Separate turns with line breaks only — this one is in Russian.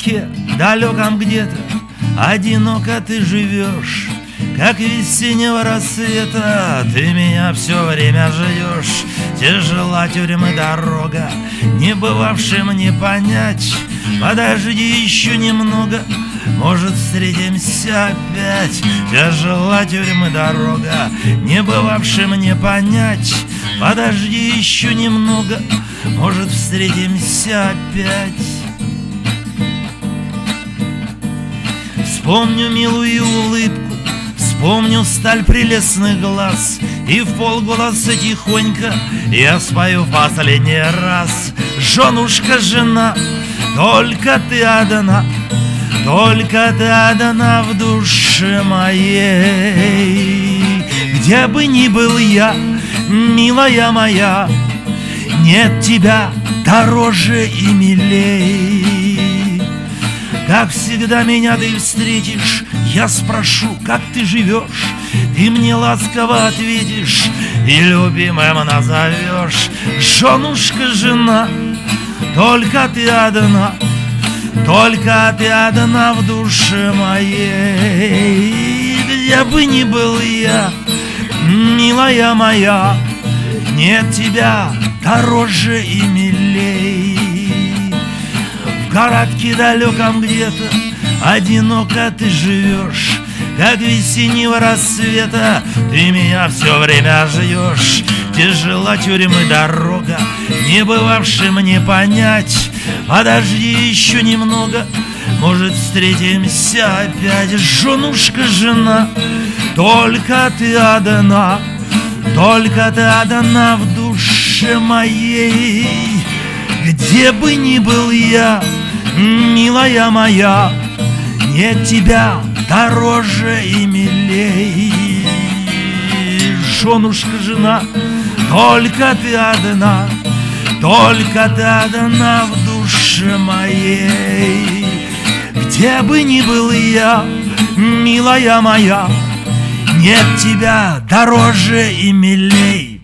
городке далеком где-то одиноко ты живешь, как весеннего рассвета ты меня все время ждешь. Тяжела тюрьмы дорога, не бывавшим не понять. Подожди еще немного, может, встретимся опять. Тяжела тюрьмы дорога, не бывавшим не понять. Подожди еще немного, может, встретимся опять. Вспомню милую улыбку, вспомню сталь прелестных глаз, и вполголоса тихонько я спою в последний раз. Женушка, жена, только ты одна, только ты одна в душе моей. Где бы ни был я, милая моя, нет тебя дороже и милей. Как всегда меня ты встретишь, я спрошу, как ты живешь, ты мне ласково ответишь и любимым назовешь. Женушка, жена, только ты одна, только ты одна в душе моей. Где бы ни был я, милая моя, нет тебя дороже и милей. В городке далеком где-то одиноко ты живешь, как весеннего рассвета ты меня все время ждешь. Тяжела тюрьмы дорога, не бывавшим не понять. Подожди еще немного, может, встретимся опять. Женушка, жена, только ты одна, только ты одна в душе моей. Где бы ни был я, милая моя, нет тебя дороже и милей. Женушка, жена, только ты одна, только ты одна в душе моей. Где бы ни был я, милая моя, нет тебя дороже и милей.